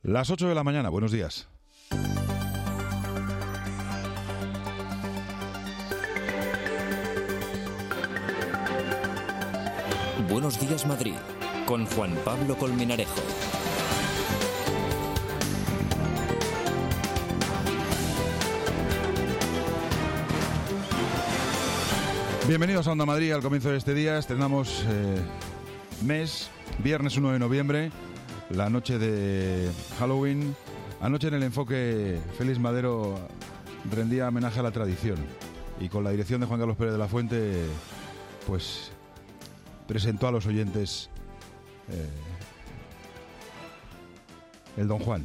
Las 8 de la mañana, buenos días. Buenos días, Madrid, con Juan Pablo Colmenarejo. Bienvenidos a Onda Madrid. Al comienzo de este día estrenamos viernes 1 de noviembre, la noche de Halloween. Anoche en el Enfoque, Félix Madero rendía homenaje a la tradición y con la dirección de Juan Carlos Pérez de la Fuente, pues presentó a los oyentes el Don Juan,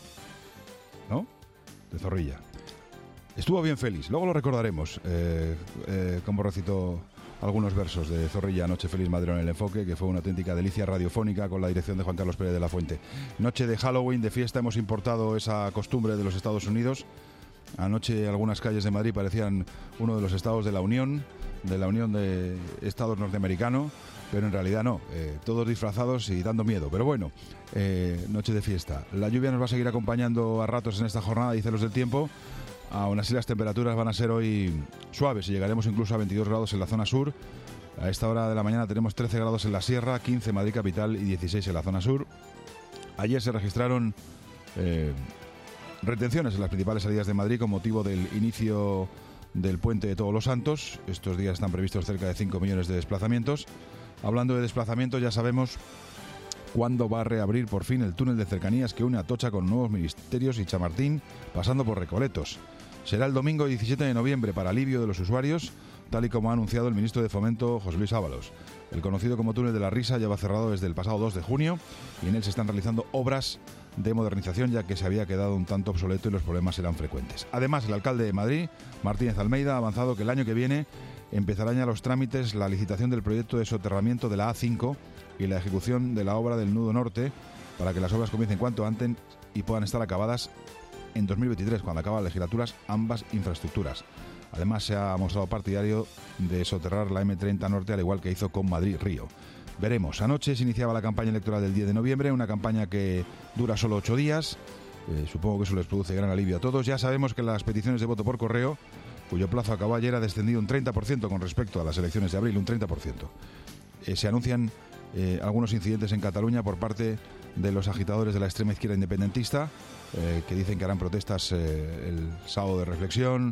¿no? De Zorrilla. Estuvo bien Félix, luego lo recordaremos, como recitó algunos versos de Zorrilla anoche Félix Madero en el Enfoque, que fue una auténtica delicia radiofónica con la dirección de Juan Carlos Pérez de la Fuente. Noche de Halloween, de fiesta, hemos importado esa costumbre de los Estados Unidos. Anoche algunas calles de Madrid parecían uno de los estados de la Unión de Estados norteamericanos, pero en realidad no, todos disfrazados y dando miedo. Pero bueno, noche de fiesta. La lluvia nos va a seguir acompañando a ratos en esta jornada, dicen los del tiempo. Aún así las temperaturas van a ser hoy suaves y llegaremos incluso a 22 grados en la zona sur. A esta hora de la mañana tenemos 13 grados en la sierra, 15 en Madrid capital y 16 en la zona sur. Ayer se registraron retenciones en las principales salidas de Madrid con motivo del inicio del puente de Todos los Santos. Estos días están previstos cerca de 5 millones de desplazamientos. Hablando de desplazamientos, ya sabemos cuándo va a reabrir por fin el túnel de cercanías que une Atocha con Nuevos Ministerios y Chamartín, pasando por Recoletos. Será el domingo 17 de noviembre para alivio de los usuarios, tal y como ha anunciado el ministro de Fomento, José Luis Ábalos. El conocido como túnel de la Risa lleva cerrado desde el pasado 2 de junio y en él se están realizando obras de modernización, ya que se había quedado un tanto obsoleto y los problemas eran frecuentes. Además, el alcalde de Madrid, Martínez Almeida, ha avanzado que el año que viene empezarán ya los trámites, la licitación del proyecto de soterramiento de la A5 y la ejecución de la obra del Nudo Norte, para que las obras comiencen cuanto antes y puedan estar acabadas en 2023, cuando acaban las legislaturas, ambas infraestructuras. Además, se ha mostrado partidario de soterrar la M30 Norte, al igual que hizo con Madrid-Río. Veremos. Anoche se iniciaba la campaña electoral del 10 de noviembre, una campaña que dura solo 8 días. Supongo que eso les produce gran alivio a todos. Ya sabemos que las peticiones de voto por correo, cuyo plazo acabó ayer, ha descendido un 30% con respecto a las elecciones de abril, un 30%. Se anuncian algunos incidentes en Cataluña por parte de los agitadores de la extrema izquierda independentista, que dicen que harán protestas el sábado de reflexión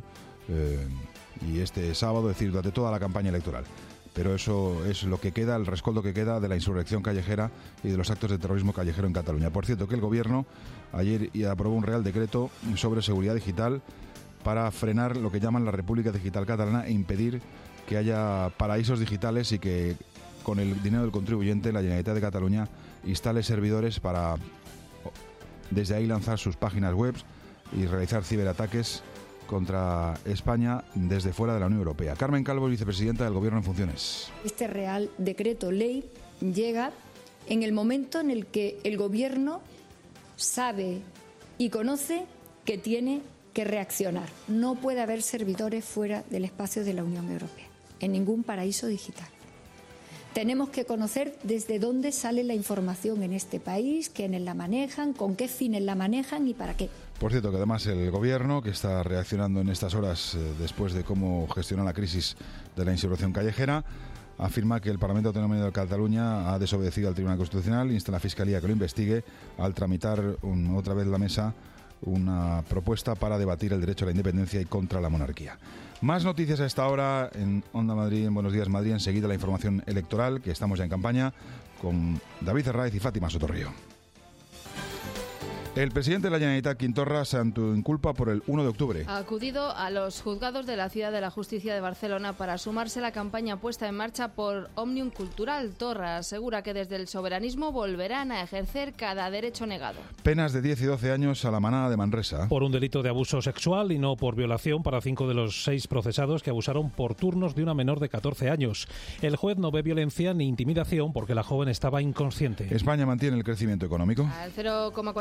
y este sábado, es decir, durante toda la campaña electoral. Pero eso es lo que queda, el rescoldo que queda de la insurrección callejera y de los actos de terrorismo callejero en Cataluña. Por cierto, que el Gobierno ayer aprobó un Real Decreto sobre seguridad digital para frenar lo que llaman la República Digital Catalana e impedir que haya paraísos digitales y que con el dinero del contribuyente la Generalitat de Cataluña instale servidores para desde ahí lanzar sus páginas web y realizar ciberataques contra España desde fuera de la Unión Europea. Carmen Calvo, vicepresidenta del Gobierno en funciones. Este Real Decreto Ley llega en el momento en el que el Gobierno sabe y conoce que tiene que reaccionar. No puede haber servidores fuera del espacio de la Unión Europea, en ningún paraíso digital. Tenemos que conocer desde dónde sale la información en este país, quiénes la manejan, con qué fines la manejan y para qué. Por cierto, que además el Gobierno, que está reaccionando en estas horas después de cómo gestiona la crisis de la insurrección callejera, afirma que el Parlamento Autonómico de Cataluña ha desobedecido al Tribunal Constitucional, insta a la Fiscalía que lo investigue al tramitar otra vez la mesa una propuesta para debatir el derecho a la independencia y contra la monarquía. Más noticias a esta hora en Onda Madrid, en Buenos Días Madrid. Enseguida la información electoral, que estamos ya en campaña, con David Herráez y Fátima Sotorrío. El presidente de la Generalitat, Quim Torra, se autoinculpa por el 1 de octubre. Ha acudido a los juzgados de la Ciudad de la Justicia de Barcelona para sumarse a la campaña puesta en marcha por Òmnium Cultural. Torra asegura que desde el soberanismo volverán a ejercer cada derecho negado. Penas de 10 y 12 años a la manada de Manresa. Por un delito de abuso sexual y no por violación para 5 de los 6 procesados que abusaron por turnos de una menor de 14 años. El juez no ve violencia ni intimidación porque la joven estaba inconsciente. España mantiene el crecimiento económico. Al 0,4%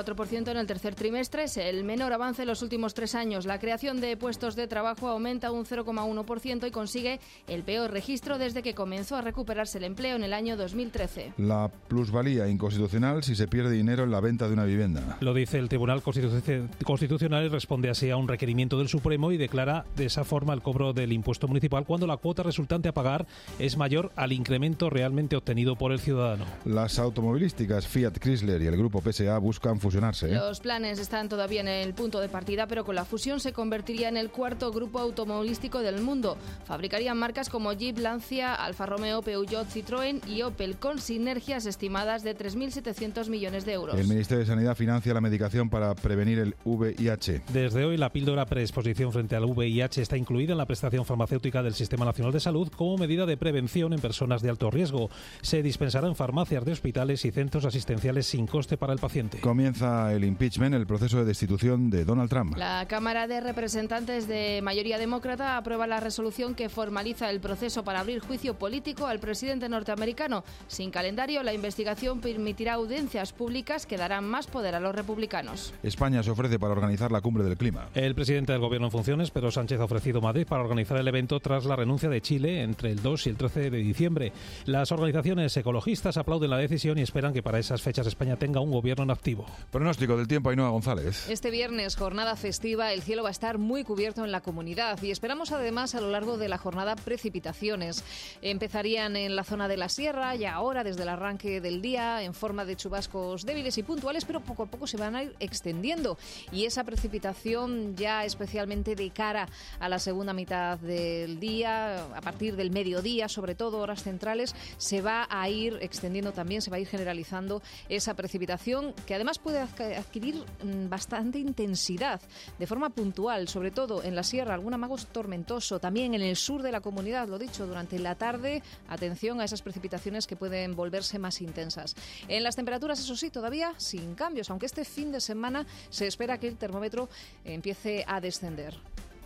0,5% en el tercer trimestre. Es el menor avance en los últimos 3 años. La creación de puestos de trabajo aumenta un 0,1% y consigue el peor registro desde que comenzó a recuperarse el empleo en el año 2013. La plusvalía inconstitucional si se pierde dinero en la venta de una vivienda. Lo dice el Tribunal Constitucional y responde así a un requerimiento del Supremo y declara de esa forma el cobro del impuesto municipal cuando la cuota resultante a pagar es mayor al incremento realmente obtenido por el ciudadano. Las automovilísticas Fiat Chrysler y el grupo PSA buscan fusionarse. Los planes están todavía en el punto de partida, pero con la fusión se convertiría en el cuarto grupo automovilístico del mundo. Fabricarían marcas como Jeep, Lancia, Alfa Romeo, Peugeot, Citroën y Opel, con sinergias estimadas de 3.700 millones de euros. El Ministerio de Sanidad financia la medicación para prevenir el VIH. Desde hoy, la píldora preexposición frente al VIH está incluida en la prestación farmacéutica del Sistema Nacional de Salud como medida de prevención en personas de alto riesgo. Se dispensará en farmacias de hospitales y centros asistenciales sin coste para el paciente. Comienza el impeachment, el proceso de destitución de Donald Trump. La Cámara de Representantes de mayoría demócrata aprueba la resolución que formaliza el proceso para abrir juicio político al presidente norteamericano. Sin calendario, la investigación permitirá audiencias públicas que darán más poder a los republicanos. España se ofrece para organizar la cumbre del clima. El presidente del Gobierno en funciones, Pedro Sánchez, ha ofrecido Madrid para organizar el evento tras la renuncia de Chile entre el 2 y el 13 de diciembre. Las organizaciones ecologistas aplauden la decisión y esperan que para esas fechas España tenga un gobierno en activo. Pronóstico del tiempo, Ainhoa González. Este viernes, jornada festiva, el cielo va a estar muy cubierto en la comunidad y esperamos además a lo largo de la jornada precipitaciones. Empezarían en la zona de la sierra y ahora desde el arranque del día en forma de chubascos débiles y puntuales, pero poco a poco se van a ir extendiendo y esa precipitación ya especialmente de cara a la segunda mitad del día, a partir del mediodía, sobre todo horas centrales, se va a ir extendiendo también, se va a ir generalizando esa precipitación que además puede adquirir bastante intensidad de forma puntual, sobre todo en la sierra, algún amago tormentoso, también en el sur de la comunidad, lo dicho, durante la tarde, atención a esas precipitaciones que pueden volverse más intensas. En las temperaturas, eso sí, todavía sin cambios, aunque este fin de semana se espera que el termómetro empiece a descender.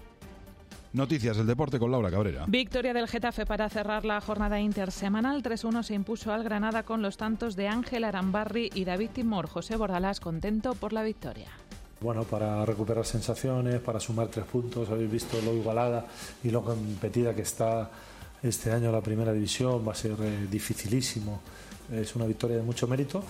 Noticias del deporte con Laura Cabrera. Victoria del Getafe para cerrar la jornada intersemanal. 3-1 se impuso al Granada con los tantos de Ángel Arambarri y David Timor. José Bordalás contento por la victoria. Bueno, para recuperar sensaciones, para sumar 3 puntos, habéis visto lo igualada y lo competida que está este año la primera división, va a ser dificilísimo. Es una victoria de mucho mérito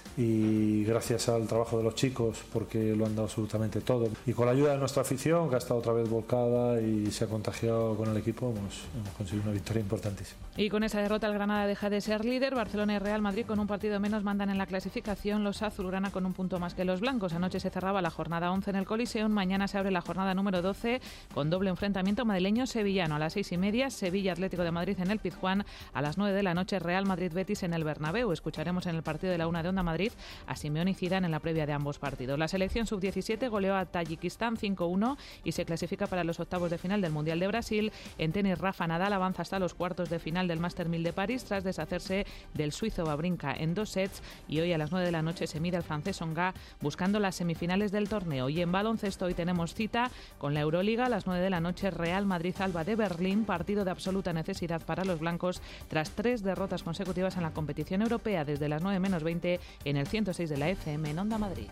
y gracias al trabajo de los chicos porque lo han dado absolutamente todo y con la ayuda de nuestra afición que ha estado otra vez volcada y se ha contagiado con el equipo hemos conseguido una victoria importantísima. Y con esa derrota el Granada deja de ser líder. Barcelona y Real Madrid con un partido menos mandan en la clasificación, los azulgrana con un punto más que los blancos. Anoche se cerraba la jornada 11 en el Coliseum, mañana se abre la jornada número 12 con doble enfrentamiento madrileño-sevillano. A las 6:30 Sevilla Atlético de Madrid en el Pizjuán, a las 9 de la noche Real Madrid-Betis en el Bernabéu. Escucharemos en el partido de la 1 de Onda Madrid a Simeone y Zidane en la previa de ambos partidos. La selección sub-17 goleó a Tayikistán 5-1 y se clasifica para los octavos de final del Mundial de Brasil. En tenis, Rafa Nadal avanza hasta los cuartos de final del Master 1000 de París tras deshacerse del suizo Wawrinka en 2 sets y hoy a las 9 de la noche se mide al francés Onga buscando las semifinales del torneo. Y en baloncesto hoy tenemos cita con la Euroliga a las 9 de la noche Real Madrid-Alba de Berlín, partido de absoluta necesidad para los blancos tras 3 derrotas consecutivas en la competición europea desde las 9:20 en el 106 de la FM en Onda Madrid.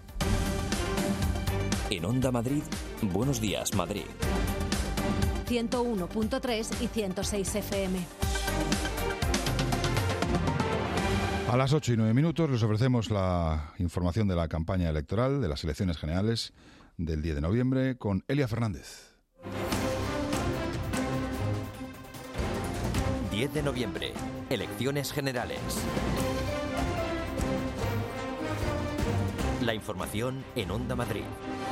En Onda Madrid, Buenos Días Madrid. 101.3 y 106 FM. A las 8:09 les ofrecemos la información de la campaña electoral de las elecciones generales del 10 de noviembre con Elia Fernández. 10 de noviembre, elecciones generales. La información en Onda Madrid.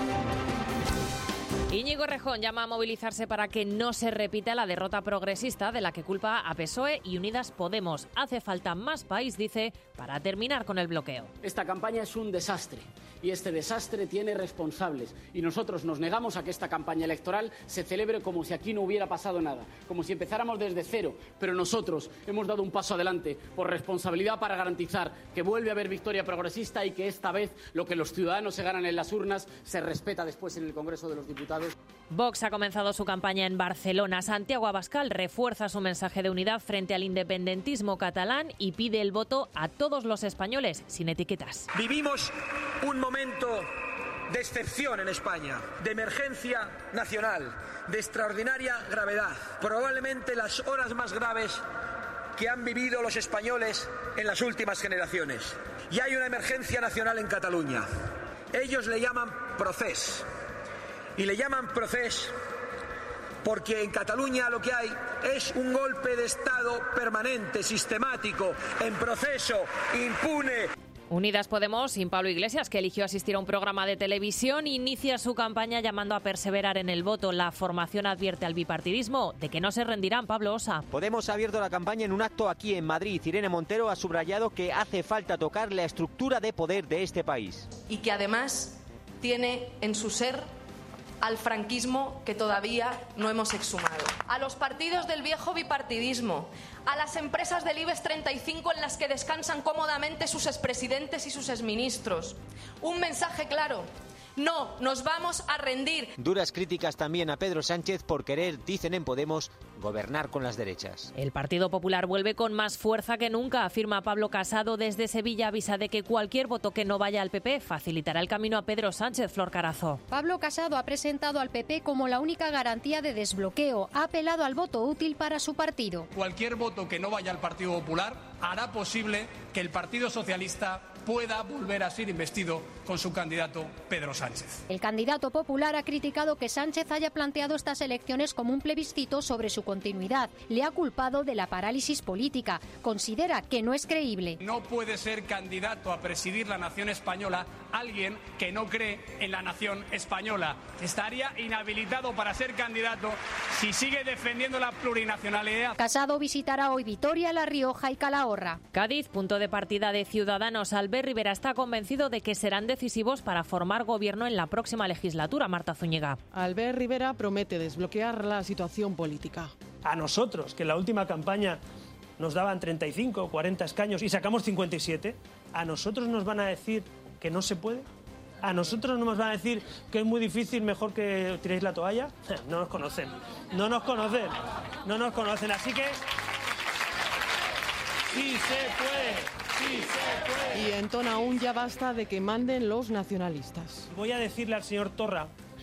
Íñigo Errejón llama a movilizarse para que no se repita la derrota progresista de la que culpa a PSOE y Unidas Podemos. Hace falta más país, dice, para terminar con el bloqueo. Esta campaña es un desastre y este desastre tiene responsables y nosotros nos negamos a que esta campaña electoral se celebre como si aquí no hubiera pasado nada, como si empezáramos desde cero, pero nosotros hemos dado un paso adelante por responsabilidad para garantizar que vuelve a haber victoria progresista y que esta vez lo que los ciudadanos se ganan en las urnas se respeta después en el Congreso de los Diputados. Vox ha comenzado su campaña en Barcelona. Santiago Abascal refuerza su mensaje de unidad frente al independentismo catalán y pide el voto a todos los españoles, sin etiquetas. Vivimos un momento de excepción en España, de emergencia nacional, de extraordinaria gravedad, probablemente las horas más graves que han vivido los españoles en las últimas generaciones. Y hay una emergencia nacional en Cataluña. Ellos le llaman Procés. Y le llaman Procés porque en Cataluña lo que hay es un golpe de Estado permanente, sistemático, en proceso, impune. Unidas Podemos, sin Pablo Iglesias, que eligió asistir a un programa de televisión, inicia su campaña llamando a perseverar en el voto. La formación advierte al bipartidismo de que no se rendirán. Pablo Osa. Podemos ha abierto la campaña en un acto aquí en Madrid. Irene Montero ha subrayado que hace falta tocar la estructura de poder de este país. Y que además tiene en su ser al franquismo que todavía no hemos exhumado. A los partidos del viejo bipartidismo, a las empresas del IBEX 35 en las que descansan cómodamente sus expresidentes y sus exministros. Un mensaje claro: no nos vamos a rendir. Duras críticas también a Pedro Sánchez por querer, dicen en Podemos, gobernar con las derechas. El Partido Popular vuelve con más fuerza que nunca, afirma Pablo Casado. Desde Sevilla avisa de que cualquier voto que no vaya al PP facilitará el camino a Pedro Sánchez. Flor Carazo. Pablo Casado ha presentado al PP como la única garantía de desbloqueo. Ha apelado al voto útil para su partido. Cualquier voto que no vaya al Partido Popular hará posible que el Partido Socialista pueda volver a ser investido con su candidato Pedro Sánchez. El candidato popular ha criticado que Sánchez haya planteado estas elecciones como un plebiscito sobre su continuidad. Le ha culpado de la parálisis política. Considera que no es creíble. No puede ser candidato a presidir la nación española alguien que no cree en la nación española. Estaría inhabilitado para ser candidato si sigue defendiendo la plurinacionalidad. Casado visitará hoy Vitoria, La Rioja y Calahorra. Cádiz, punto de partida de Ciudadanos. Albert Rivera está convencido de que serán decisivos para formar gobierno en la próxima legislatura. Marta Zúñiga. Albert Rivera promete desbloquear la situación política. A nosotros, que en la última campaña nos daban 35 o 40 escaños y sacamos 57, ¿a nosotros nos van a decir que no se puede? ¿A nosotros nos van a decir que es muy difícil, mejor que tiréis la toalla? No nos conocen, no nos conocen, así que sí se puede. Sí, se puede. Y entona aún ya basta de que manden los nacionalistas. Voy a decirle al señor Torra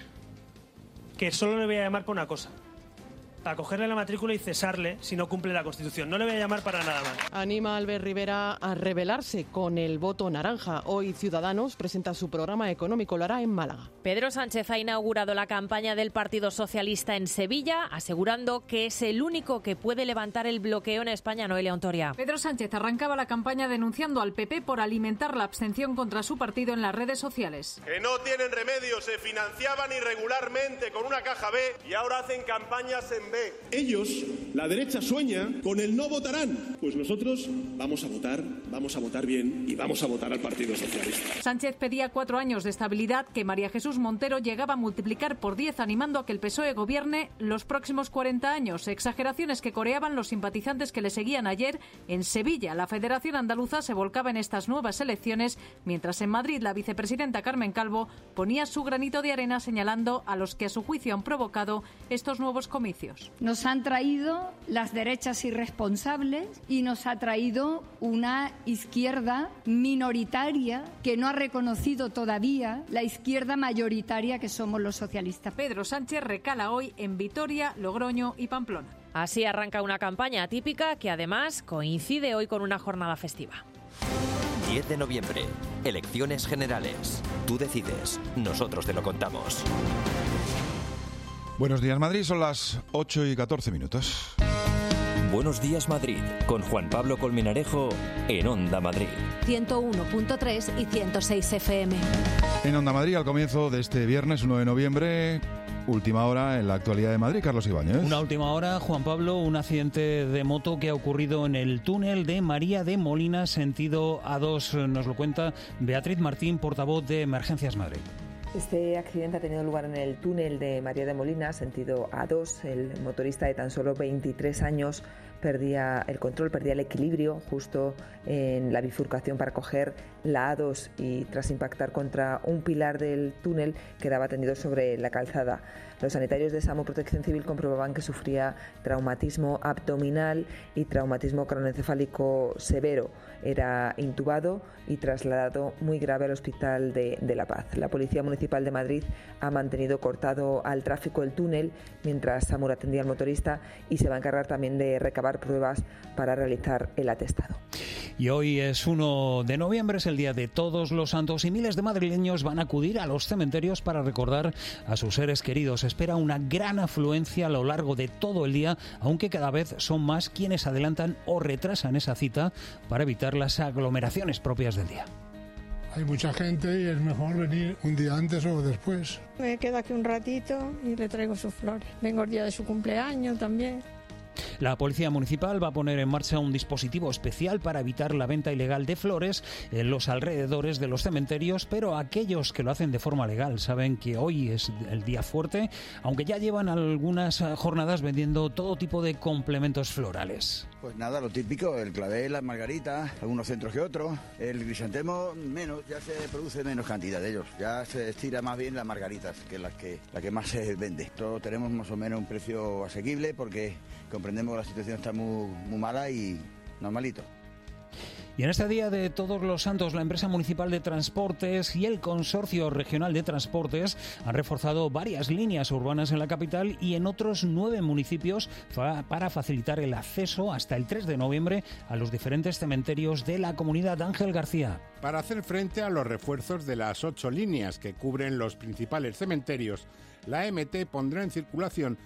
que solo le voy a llamar por una cosa: para cogerle la matrícula y cesarle si no cumple la Constitución. No le voy a llamar para nada más. Anima a Albert Rivera a rebelarse con el voto naranja. Hoy Ciudadanos presenta su programa económico, lo hará en Málaga. Pedro Sánchez ha inaugurado la campaña del Partido Socialista en Sevilla, asegurando que es el único que puede levantar el bloqueo en España. Noelia Ontoria. Pedro Sánchez arrancaba la campaña denunciando al PP por alimentar la abstención contra su partido en las redes sociales. Que no tienen remedio, se financiaban irregularmente con una caja B y ahora hacen campañas en B. Ellos, la derecha, sueña con el no votarán. Pues nosotros vamos a votar bien y vamos a votar al Partido Socialista. Sánchez pedía 4 años de estabilidad que María Jesús Montero llegaba a multiplicar por 10, animando a que el PSOE gobierne los próximos 40 años. Exageraciones que coreaban los simpatizantes que le seguían ayer en Sevilla. La Federación Andaluza se volcaba en estas nuevas elecciones, mientras en Madrid la vicepresidenta Carmen Calvo ponía su granito de arena señalando a los que a su juicio han provocado estos nuevos comicios. Nos han traído las derechas irresponsables y nos ha traído una izquierda minoritaria que no ha reconocido todavía la izquierda mayoritaria que somos los socialistas. Pedro Sánchez recala hoy en Vitoria, Logroño y Pamplona. Así arranca una campaña atípica que además coincide hoy con una jornada festiva. 10 de noviembre, elecciones generales. Tú decides, nosotros te lo contamos. Buenos días, Madrid. Son las 8:14 minutos. Buenos días, Madrid. Con Juan Pablo Colmenarejo en Onda Madrid. 101.3 y 106 FM. En Onda Madrid, al comienzo de este viernes 1 de noviembre, última hora en la actualidad de Madrid. Carlos Ibáñez. Una última hora, Juan Pablo, un accidente de moto que ha ocurrido en el túnel de María de Molina, sentido A2. Nos lo cuenta Beatriz Martín, portavoz de Emergencias Madrid. Este accidente ha tenido lugar en el túnel de María de Molina, sentido A2. El motorista de tan solo 23 años perdía el control, perdía el equilibrio justo en la bifurcación para coger la A2 y tras impactar contra un pilar del túnel quedaba tendido sobre la calzada. Los sanitarios de SAMU Protección Civil comprobaban que sufría traumatismo abdominal y traumatismo craneoencefálico severo. Era intubado y trasladado muy grave al Hospital de La Paz. La Policía Municipal de Madrid ha mantenido cortado al tráfico el túnel mientras SAMUR atendía al motorista y se va a encargar también de recabar pruebas para realizar el atestado. Y hoy es 1 de noviembre, es el Día de Todos los Santos y miles de madrileños van a acudir a los cementerios para recordar a sus seres queridos. Se espera una gran afluencia a lo largo de todo el día, aunque cada vez son más quienes adelantan o retrasan esa cita para evitar las aglomeraciones propias del día. Hay mucha gente y es mejor venir un día antes o después. Me quedo aquí un ratito y le traigo sus flores. Vengo el día de su cumpleaños también. La Policía Municipal va a poner en marcha un dispositivo especial para evitar la venta ilegal de flores en los alrededores de los cementerios, pero aquellos que lo hacen de forma legal saben que hoy es el día fuerte, aunque ya llevan algunas jornadas vendiendo todo tipo de complementos florales. Pues nada, lo típico, el clavel, las margaritas, algunos centros que otros. El crisantemo menos, ya se produce menos cantidad de ellos. Ya se estira más bien las margaritas, que es la que más se vende. Todos tenemos más o menos un precio asequible porque comprendemos que la situación está muy mala y normalito. Y en este Día de Todos los Santos, la empresa municipal de transportes y el Consorcio Regional de Transportes han reforzado varias líneas urbanas en la capital y en otros 9 municipios para facilitar el acceso hasta el 3 de noviembre a los diferentes cementerios de la comunidad. Ángel García. Para hacer frente a los refuerzos de las 8 líneas que cubren los principales cementerios, la MT pondrá en circulación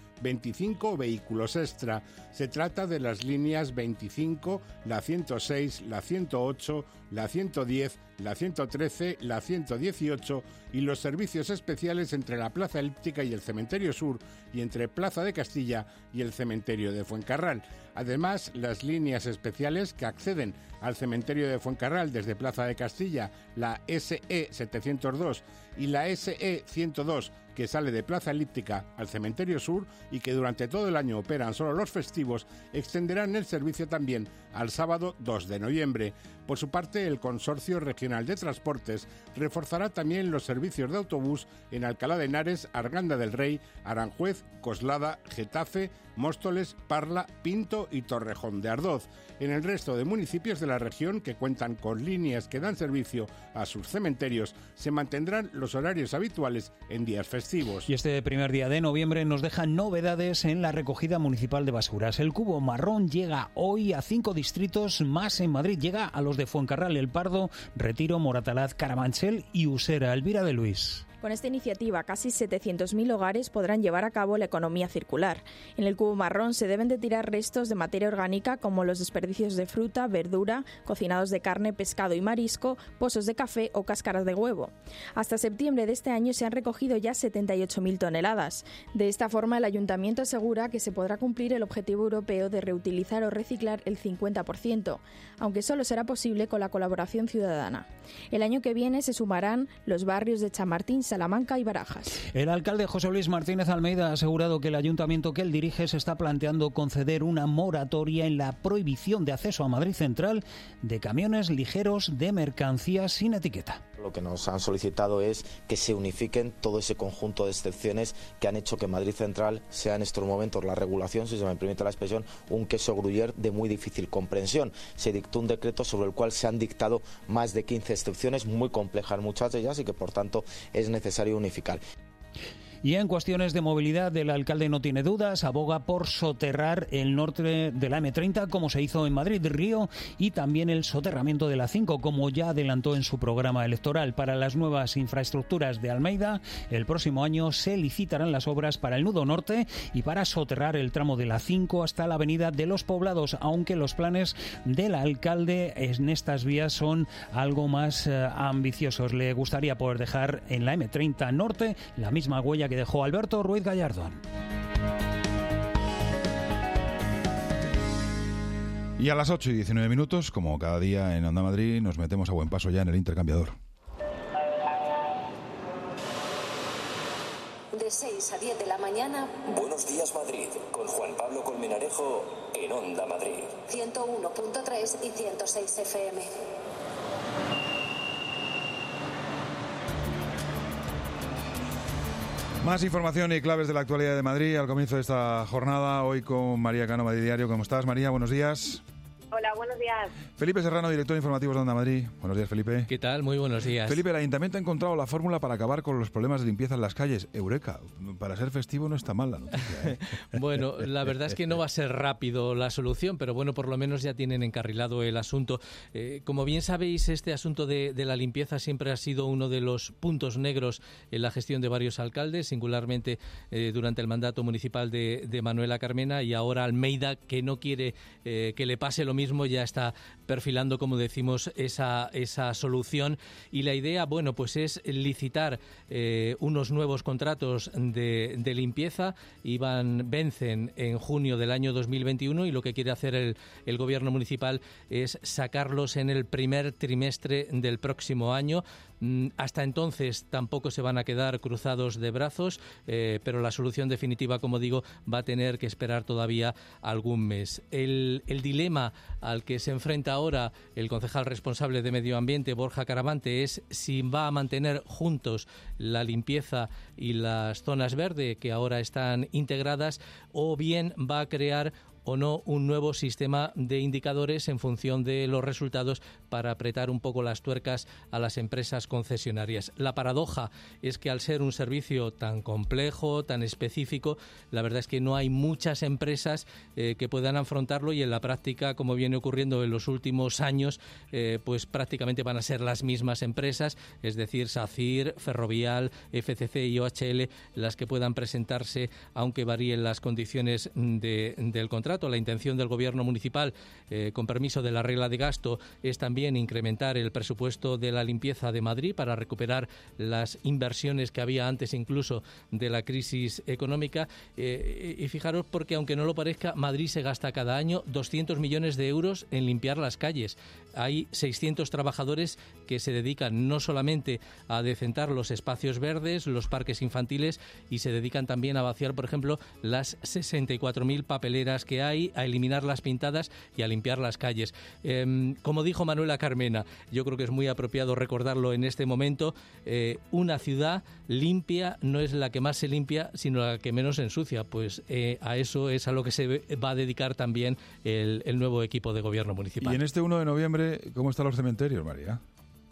25 vehículos extra. Se trata de las líneas 25, la 106, la 108, la 110, la 113, la 118 y los servicios especiales entre la Plaza Elíptica y el Cementerio Sur y entre Plaza de Castilla y el Cementerio de Fuencarral. Además, las líneas especiales que acceden al Cementerio de Fuencarral desde Plaza de Castilla, la SE 702 y la SE 102, que sale de Plaza Elíptica al Cementerio Sur y que durante todo el año operan solo los festivos, extenderán el servicio también al sábado 2 de noviembre. Por su parte, el Consorcio Regional de Transportes reforzará también los servicios de autobús en Alcalá de Henares, Arganda del Rey, Aranjuez, Coslada, Getafe, Móstoles, Parla, Pinto y Torrejón de Ardoz. En el resto de municipios de la región que cuentan con líneas que dan servicio a sus cementerios, se mantendrán los horarios habituales en días festivos. Y este primer día de noviembre nos deja novedades en la recogida municipal de basuras. El cubo marrón llega hoy a 5 distritos más en Madrid. Llega a los de Fuencarral, El Pardo, Retiro, Moratalaz, Carabanchel y Usera. Elvira de Luis. Con esta iniciativa, casi 700.000 hogares podrán llevar a cabo la economía circular. En el cubo marrón se deben de tirar restos de materia orgánica como los desperdicios de fruta, verdura, cocinados de carne, pescado y marisco, pozos de café o cáscaras de huevo. Hasta septiembre de este año se han recogido ya 78.000 toneladas. De esta forma, el Ayuntamiento asegura que se podrá cumplir el objetivo europeo de reutilizar o reciclar el 50%, aunque solo será posible con la colaboración ciudadana. El año que viene se sumarán los barrios de Chamartín, Salamanca y Barajas. El alcalde José Luis Martínez Almeida ha asegurado que el ayuntamiento que él dirige se está planteando conceder una moratoria en la prohibición de acceso a Madrid Central de camiones ligeros de mercancías sin etiqueta. Lo que nos han solicitado es que se unifiquen todo ese conjunto de excepciones que han hecho que Madrid Central sea en estos momentos la regulación, si se me permite la expresión, un queso gruyère de muy difícil comprensión. Se dictó un decreto sobre el cual se han dictado más de 15 excepciones, muy complejas muchas de ellas, y que por tanto es necesario unificar. Y en cuestiones de movilidad, el alcalde no tiene dudas, aboga por soterrar el norte de la M30 como se hizo en Madrid-Río y también el soterramiento de la 5 como ya adelantó en su programa electoral. Para las nuevas infraestructuras de Almeida, el próximo año se licitarán las obras para el nudo norte y para soterrar el tramo de la 5 hasta la avenida de los Poblados, aunque los planes del alcalde en estas vías son algo más ambiciosos. Le gustaría poder dejar en la M30 norte la misma huella que dejó Alberto Ruiz Gallardón. Y a las 8:19, como cada día en Onda Madrid, nos metemos a buen paso ya en el intercambiador. de 6 a 10 de la mañana. Buenos días Madrid, con Juan Pablo Colmenarejo en Onda Madrid. 101.3 y 106 FM. Más información y claves de la actualidad de Madrid al comienzo de esta jornada, hoy con María Cano, Madrid Diario. ¿Cómo estás, María? Buenos días. Hola, buenos días. Felipe Serrano, director informativo de Onda Madrid. Buenos días, Felipe. ¿Qué tal? Muy buenos días. Felipe, el Ayuntamiento ha encontrado la fórmula para acabar con los problemas de limpieza en las calles. Eureka. Para ser festivo no está mal la noticia, ¿eh? Bueno, la verdad es que no va a ser rápido la solución, pero bueno, por lo menos ya tienen encarrilado el asunto. Como bien sabéis, este asunto de la limpieza siempre ha sido uno de los puntos negros en la gestión de varios alcaldes, singularmente durante el mandato municipal de Manuela Carmena, y ahora Almeida, que no quiere que le pase lo mismo, ya está perfilando, como decimos, esa solución. Y la idea, bueno, pues es licitar unos nuevos contratos de limpieza. Vencen en junio del año 2021 y lo que quiere hacer el gobierno municipal es sacarlos en el primer trimestre del próximo año. Hasta entonces tampoco se van a quedar cruzados de brazos, pero la solución definitiva, como digo, va a tener que esperar todavía algún mes. El dilema al que se enfrenta ahora el concejal responsable de Medio Ambiente, Borja Caramante, es si va a mantener juntos la limpieza y las zonas verdes que ahora están integradas, o bien va a crear o no un nuevo sistema de indicadores en función de los resultados para apretar un poco las tuercas a las empresas concesionarias. La paradoja es que al ser un servicio tan complejo, tan específico, la verdad es que no hay muchas empresas que puedan afrontarlo, y en la práctica, como viene ocurriendo en los últimos años, pues prácticamente van a ser las mismas empresas, es decir, SACIR, Ferrovial, FCC y OHL, las que puedan presentarse, aunque varíen las condiciones del contrato. La intención del gobierno municipal, con permiso de la regla de gasto, es también incrementar el presupuesto de la limpieza de Madrid para recuperar las inversiones que había antes incluso de la crisis económica. Y fijaros, porque aunque no lo parezca, Madrid se gasta cada año 200 millones de euros en limpiar las calles. Hay 600 trabajadores que se dedican no solamente a decentar los espacios verdes, los parques infantiles, y se dedican también a vaciar, por ejemplo, las 64.000 papeleras que hay, a eliminar las pintadas y a limpiar las calles. Como dijo Manuela Carmena, yo creo que es muy apropiado recordarlo en este momento, una ciudad limpia no es la que más se limpia, sino la que menos se ensucia. Pues a eso es a lo que se va a dedicar también el nuevo equipo de gobierno municipal. Y en este 1 de noviembre, ¿cómo están los cementerios, María?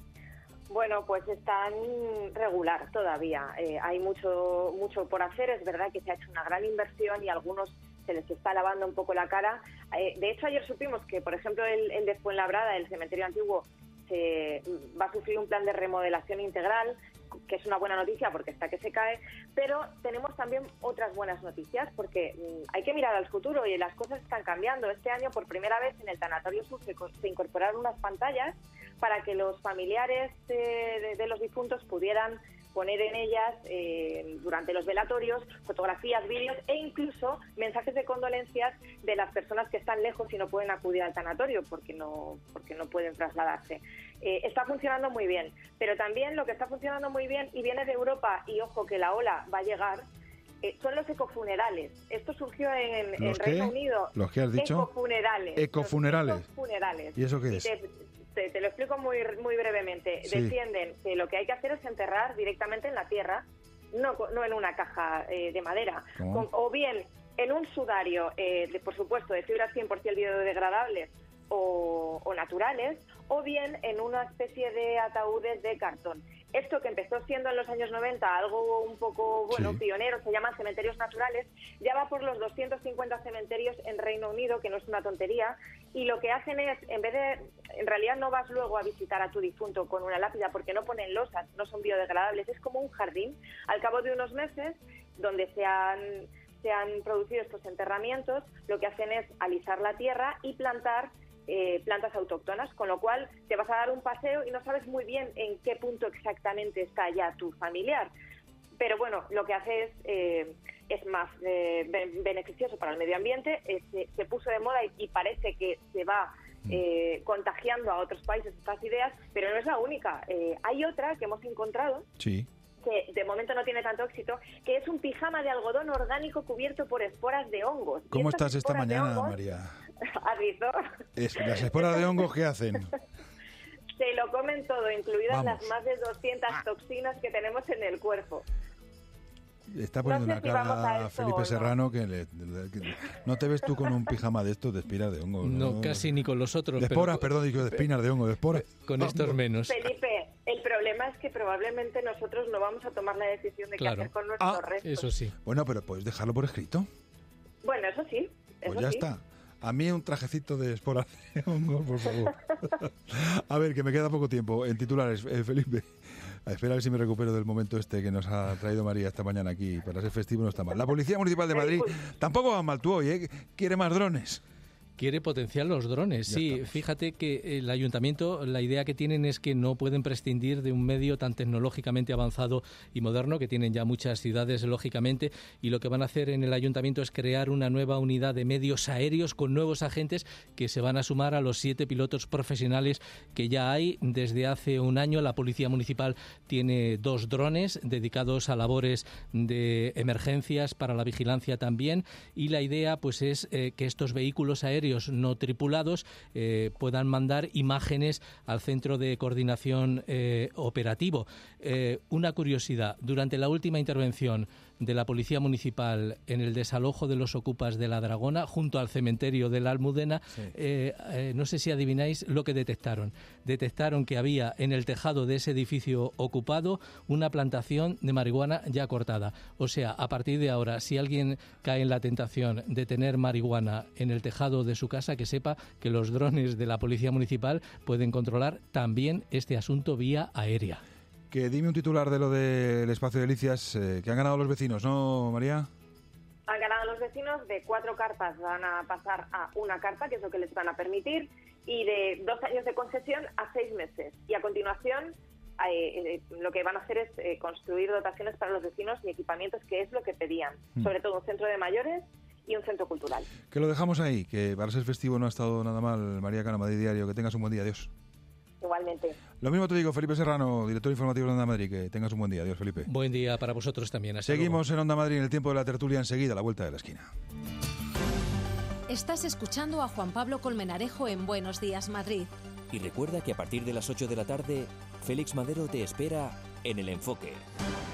Bueno, pues están regular todavía. Hay mucho por hacer. Es verdad que se ha hecho una gran inversión y a algunos se les está lavando un poco la cara. De hecho, ayer supimos que, por ejemplo, el de Fuenlabrada, el cementerio antiguo, va a sufrir un plan de remodelación integral, que es una buena noticia porque está que se cae, pero tenemos también otras buenas noticias porque hay que mirar al futuro y las cosas están cambiando. Este año, por primera vez, en el Tanatorio Sur se incorporaron unas pantallas para que los familiares de los difuntos pudieran poner en ellas durante los velatorios fotografías, vídeos e incluso mensajes de condolencias de las personas que están lejos y no pueden acudir al tanatorio porque no pueden trasladarse. Está funcionando muy bien, pero también lo que está funcionando muy bien y viene de Europa, y ojo que la ola va a llegar, son los ecofunerales. Esto surgió en Reino Unido. ¿Los que has dicho? Ecofunerales. ¿Y eso qué es? Te lo explico muy brevemente. Sí. Defienden que lo que hay que hacer es enterrar directamente en la tierra, no en una caja de madera, o bien en un sudario, por supuesto, de fibras 100% biodegradables o naturales, o bien en una especie de ataúdes de cartón. Esto, que empezó siendo en los años 90 algo un poco, pionero, se llaman cementerios naturales, ya va por los 250 cementerios en Reino Unido, que no es una tontería, y lo que hacen es, en realidad no vas luego a visitar a tu difunto con una lápida, porque no ponen losas, no son biodegradables, es como un jardín. Al cabo de unos meses, donde se han producido estos enterramientos, lo que hacen es alisar la tierra y plantar plantas autóctonas, con lo cual te vas a dar un paseo y no sabes muy bien en qué punto exactamente está ya tu familiar. Pero bueno, lo que hace es más beneficioso para el medio ambiente, se puso de moda y parece que se va contagiando a otros países estas ideas, pero no es la única. Hay otra que hemos encontrado, que momento no tiene tanto éxito, que es un pijama de algodón orgánico cubierto por esporas de hongos. ¿Cómo estás esta mañana, María? ¿Has visto? ¿Las esporas de hongos qué hacen? Se lo comen todo, incluidas las más de 200 toxinas que tenemos en el cuerpo. Está poniendo una cara a Felipe Serrano que no te ves tú con un pijama de estos de espinas de hongo. No, casi ni con los otros. De esporas, perdón, digo de espinas de hongo, de esporas. Con estos menos. Felipe, el problema es que probablemente nosotros no vamos a tomar la decisión de qué hacer con nuestros restos. Eso sí. Bueno, pero puedes dejarlo por escrito. Bueno, eso sí. Pues ya está. A mí un trajecito de esporas de hongo, por favor. A ver, que me queda poco tiempo. En titulares, Felipe. Espera a ver si me recupero del momento este que nos ha traído María esta mañana aquí. Para ser festivo no está mal. La Policía Municipal de Madrid tampoco va mal tú hoy, ¿eh? Quiere más drones. Quiere potenciar los drones, sí. Fíjate que el ayuntamiento, la idea que tienen es que no pueden prescindir de un medio tan tecnológicamente avanzado y moderno que tienen ya muchas ciudades, lógicamente, y lo que van a hacer en el ayuntamiento es crear una nueva unidad de medios aéreos con nuevos agentes que se van a sumar a los 7 pilotos profesionales que ya hay. Desde hace un año la Policía Municipal tiene 2 drones dedicados a labores de emergencias, para la vigilancia también, y la idea pues es que estos vehículos aéreos no tripulados puedan mandar imágenes al centro de coordinación operativo. Una curiosidad, durante la última intervención de la Policía Municipal en el desalojo de los ocupas de la Dragona, junto al cementerio de la Almudena, no sé si adivináis lo que detectaron. Detectaron que había en el tejado de ese edificio ocupado una plantación de marihuana ya cortada. O sea, a partir de ahora, si alguien cae en la tentación de tener marihuana en el tejado de su casa, que sepa que los drones de la Policía Municipal pueden controlar también este asunto vía aérea. Que dime un titular de lo del espacio de delicias que han ganado los vecinos, ¿no, María? Han ganado los vecinos, de 4 carpas van a pasar a 1 carpa, que es lo que les van a permitir, y de 2 años de concesión a 6 meses. Y a continuación lo que van a hacer es construir dotaciones para los vecinos y equipamientos, que es lo que pedían, sobre todo un centro de mayores y un centro cultural. Que lo dejamos ahí, que para ser festivo no ha estado nada mal. María Cano, Madrid Diario, que tengas un buen día, adiós. Igualmente. Lo mismo te digo, Felipe Serrano, director informativo de Onda Madrid, que tengas un buen día. Adiós, Felipe. Buen día para vosotros también. Hasta Seguimos luego. En Onda Madrid en el tiempo de la tertulia, enseguida, a la vuelta de la esquina. Estás escuchando a Juan Pablo Colmenarejo en Buenos Días, Madrid. Y recuerda que a partir de las 8 de la tarde, Félix Madero te espera en El Enfoque.